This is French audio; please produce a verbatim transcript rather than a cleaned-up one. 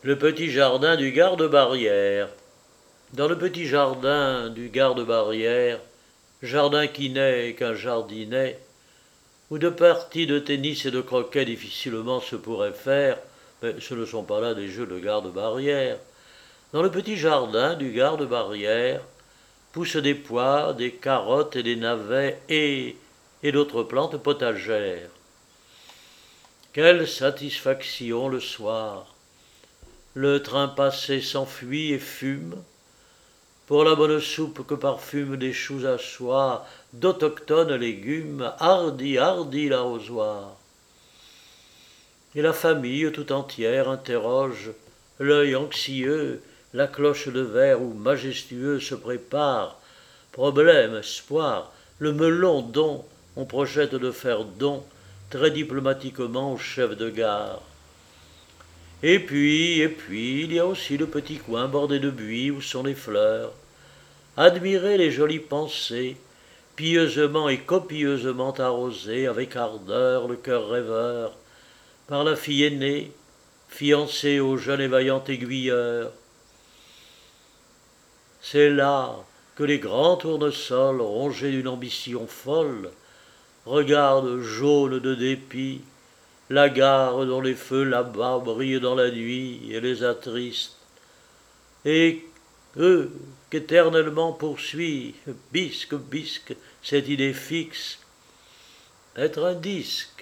Le petit jardin du garde-barrière. Dans le petit jardin du garde-barrière, jardin qui n'est qu'un jardinet, où de parties de tennis et de croquet difficilement se pourraient faire, mais ce ne sont pas là des jeux de garde-barrière. Dans le petit jardin du garde-barrière poussent des pois, des carottes et des navets et, et d'autres plantes potagères. Quelle satisfaction le soir! Le train passé s'enfuit et fume, pour la bonne soupe que parfument des choux à soie, d'autochtones légumes, hardi, hardi l'arrosoir. Et la famille tout entière interroge, l'œil anxieux, la cloche de verre où majestueux se prépare, problème, espoir, le melon dont on projette de faire don très diplomatiquement au chef de gare. Et puis, et puis, il y a aussi le petit coin bordé de buis où sont les fleurs. Admirez les jolies pensées, pieusement et copieusement arrosées avec ardeur le cœur rêveur, par la fille aînée, fiancée au jeune et vaillant aiguilleur. C'est là que les grands tournesols, rongés d'une ambition folle, regardent jaunes de dépit la gare dont les feux là-bas brillent dans la nuit et les attristent, et eux qu'éternellement poursuit, bisque, bisque, cette idée fixe, être un disque,